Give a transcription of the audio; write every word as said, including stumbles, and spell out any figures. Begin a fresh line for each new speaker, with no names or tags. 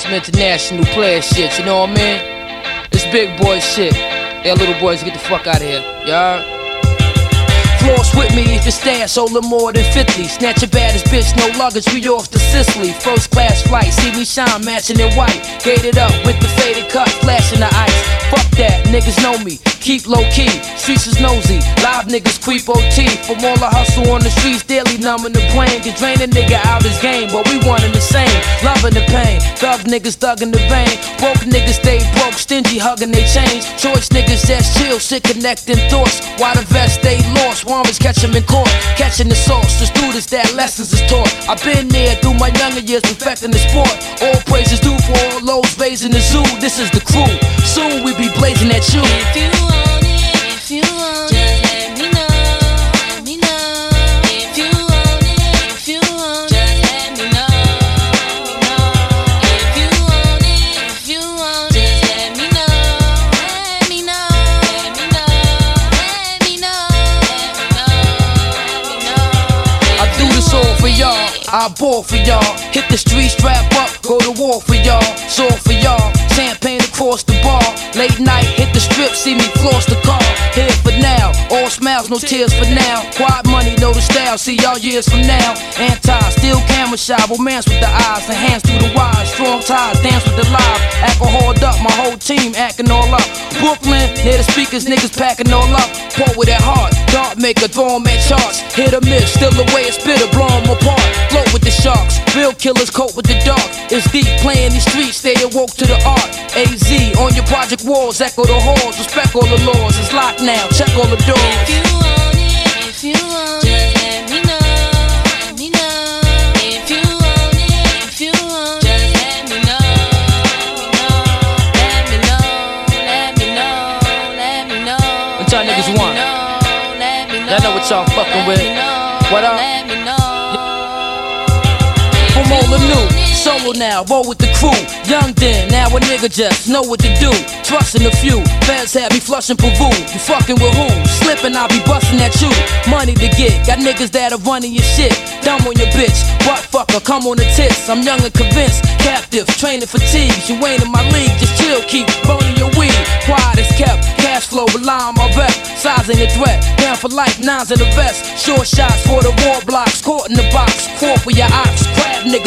some international player shit, you know what I mean? It's big boy shit. Hey, little boys, get the fuck out of here, you heard? Floss with me if you stash, only more than fifty. Snatch a baddest bitch, no luggage, we off to Sicily. First class flight, see me shine, matching in white. Gated up with the faded cut, flashing the ice. Fuck that, niggas know me, keep low key. Streets is nosy, live niggas creep O T. From all the hustle on the streets, daily numbing the brain. Can drain a nigga out his game, but we one and the same. Loving the pain, thug niggas dug in the vein. Broke niggas stay broke, stingy hugging they chains. Choice niggas just chill, shit connecting thoughts. Why the vest stay lost? Warmers catch him in court, catching the sauce. The students that lessons is taught. I've been there through my younger years, perfecting the sport. All praises due for all those raised in the zoo. This is the crew. Soon we be blazing at you.
If you want it, if you want it, just let me know, let me know. If you want it, if you want it, just let me know, let me know. If you want it, if you want it, just let me know, let me know, let me know, let me know, let me know, let me know.
I do this all for y'all, I ball for y'all. Hit the street, strap up, go to war for y'all. Sword for y'all, champagne across the bar. Late night, hit the strip, see me floss the car. Here for now, all smiles, no tears for now. Quiet money, know the style, see y'all years from now. Anti, still camera shy, romance with the eyes and hands through the wires. Strong ties, dance with the live. Alcoholed up, my whole team acting all up. Brooklyn, near the speakers, niggas packing all up. Pour with that heart, dart maker, throw 'em at charts. Hit or miss, still the way it's spitter, blow 'em apart. Float with the sharks, real killers cope with the dark. It's deep, playing these streets, stay awoke to the art. A Z on your project walls, echo the halls, respect all the laws. It's locked now, check all the doors.
If you want it, if you want it, just let me know, let me know. If you want it, if you want it, just let me know, let me know, let me know, let me know.
What y'all niggas want? Y'all know what y'all fucking with. What up? From all the new, solo now, roll with the crew. Young then, now a nigga just know what to do. Trusting a few, fans have me flushing Peru. You fucking with who? Slipping, I'll be busting at you. Money to get, got niggas that are running your shit. Dumb on your bitch, butt fucker, come on the tits. I'm young and convinced, captive, training fatigues. You ain't in my league, just chill, keep burning your weed. Quiet is kept, cash flow, rely on my rep. Size ain't a threat, down for life, nines in the vest. Short shots for the war blocks, caught in the box. Caught for your ops, crab niggas.